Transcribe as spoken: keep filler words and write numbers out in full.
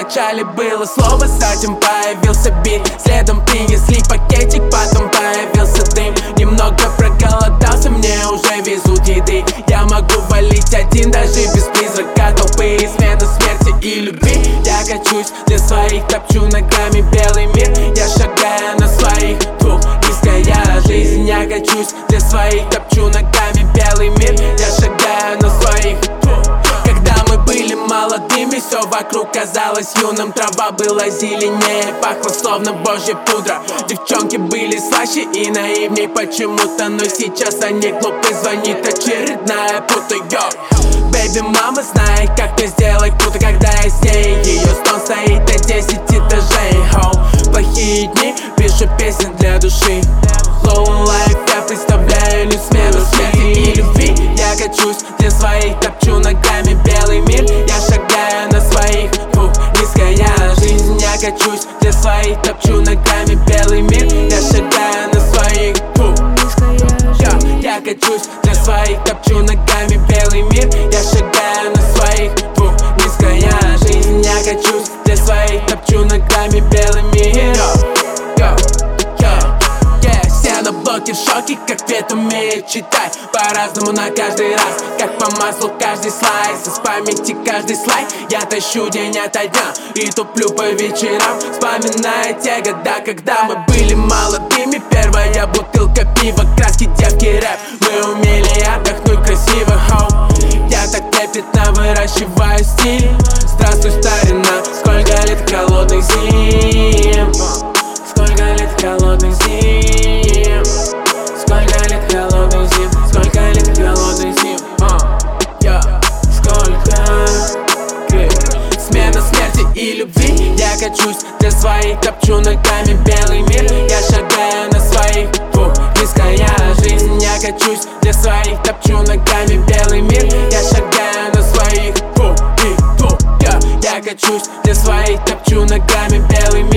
вначале было слово, затем появился бит. Следом принесли пакетик, потом появился дым. Немного проголодался, мне уже везут еды. Я могу валить один даже без призрака толпы. И смена смерти и любви. Я качусь для своих, топчу ногами белый мир. Я шагаю на своих двух, низкая жизнь. Я качусь для своих, топчу ногами белый мир. Я шагаю на своих двух. Когда мы были молодыми, все вокруг казалось юным. Трава была зеленее, пахла словно божья пудра. Девчонки были слаще и наивней почему-то, но сейчас они глупы, звонит очередная пута. Йо, бэйби, мама знает, как мне сделать круто, когда я с ней. Ее стон стоит на десять этажей. Хоу, плохие дни, пишу песен для души. Low life, я представляю лишь смену смерти и любви. Я качусь для своих, топчу ногами белый мир. Я шагаю на своих, фух, низкая жизнь. Я качусь для своих, топчу ногами белый мир. Я шагаю на своих, фух, я, я качусь для своих, топчу ногами белый мир. Я шагаю на своих, фух, низкая жизнь. Я качусь для своих, топчу ногами белый мир. На блоке в шоке, как цвет умеет читать по-разному на каждый раз, как по маслу каждый слайс. Из памяти каждый слайд я тащу день ото дня и туплю по вечерам, вспоминая те года, когда мы были молодыми. Первая бутылка пива, краски, девки, рэп. Мы умели отдохнуть красиво, хоу. Я так трепетно выращиваю стиль. Здравствуй, старина, сколько лет холодных зим. Сколько лет холодных зим. Сколько лет холодных зим. Сколько лет холодных зим. uh, yeah. Сколько yeah. Смена смерти и любви. Я качусь для своих, топчу ногами белый мир. Я шагаю на своих, фух, низкая жизнь. Я качусь для своих, топчу ногами белый мир. Я шагаю на своих, фух, и фух, yeah. Я качусь для своих, топчу ногами белый мир.